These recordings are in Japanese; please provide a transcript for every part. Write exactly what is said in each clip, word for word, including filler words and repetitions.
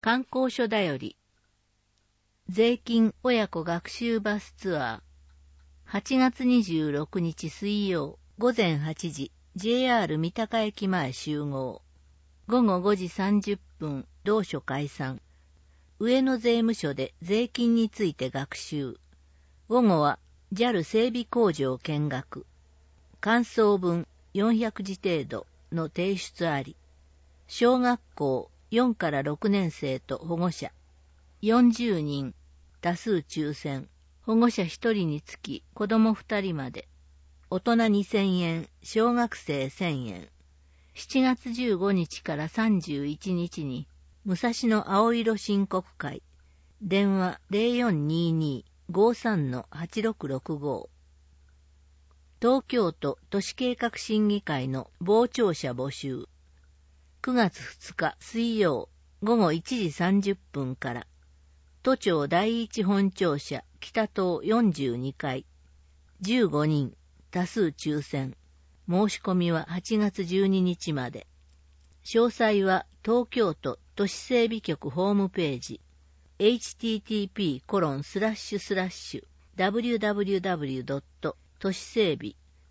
観光所だより。税金親子学習バスツアー。はちがつにじゅうろくにち水曜午前はちじ、ジェイアール 三鷹駅前集合。ごごごじさんじゅっぷん、同所解散。上野税務署で税金について学習。午後は ジャル 整備工場見学。感想文よんひゃくじ程度の提出あり。小学校よんからろくねん生と保護者。よんじゅうにん、多数抽選。保護者ひとりにつき子供ふたりまで。大人にせんえん、小学生せんえん。しちがつじゅうごにちからさんじゅういちにちに、武蔵野青色申告会。電話 ゼロよんにーにー ごーさん はちろくろくご。東京都都市計画審議会の傍聴者募集。くがつふつか水曜ごごいちじさんじゅっぷんから。都庁第一本庁舎北棟よんじゅうにかい。じゅうごにん、多数抽選。申し込みははちがつじゅうににちまで。詳細は東京都都市整備局ホームページ エイチティーティーピーコロンスラッシュスラッシュダブリューダブリューダブリュードット都市整備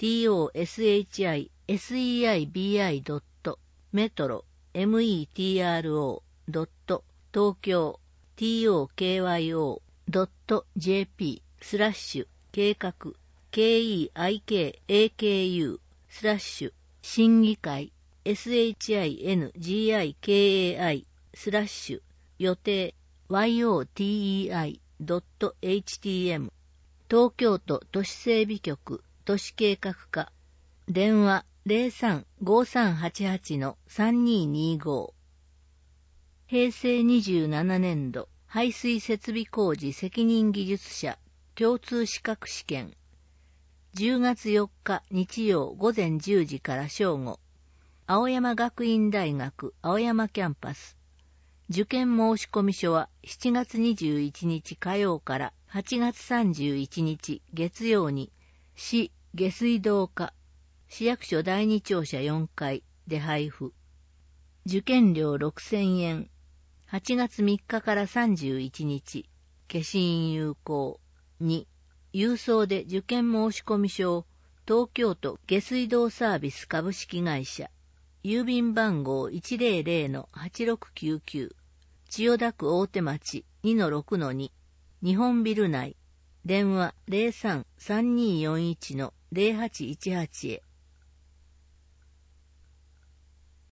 トメトロ メトロ ドット東京 トクヨ ドット ジェーピー スラッシュ計画 ケーイーアイケーエーケーユー スラッシュ審議会 シンギカイ スラッシュ予定 ヨテイ ドット エイチティーエム 東京都都市整備局都市計画課電話 ゼロさん ごーさんはちはち さんにーにーご。平成にじゅうななねん度排水設備工事責任技術者共通資格試験。じゅうがつよっか日曜午前じゅうじから正午。青山学院大学青山キャンパス。受験申込書はしちがつにじゅういちにち火曜からはちがつさんじゅういちにち月曜に市下水道課市役所だいに庁舎よんかいで配布。受験料ろくせんえん。はちがつみっかからさんじゅういちにち消印有効。に郵送で受験申込書を東京都下水道サービス株式会社郵便番号 いちゼロゼロ はちろくきゅうきゅう 千代田区大手町 にのろくのに 日本ビル内電話 ゼロさん さんにーよんいち ゼロはちいちはち へ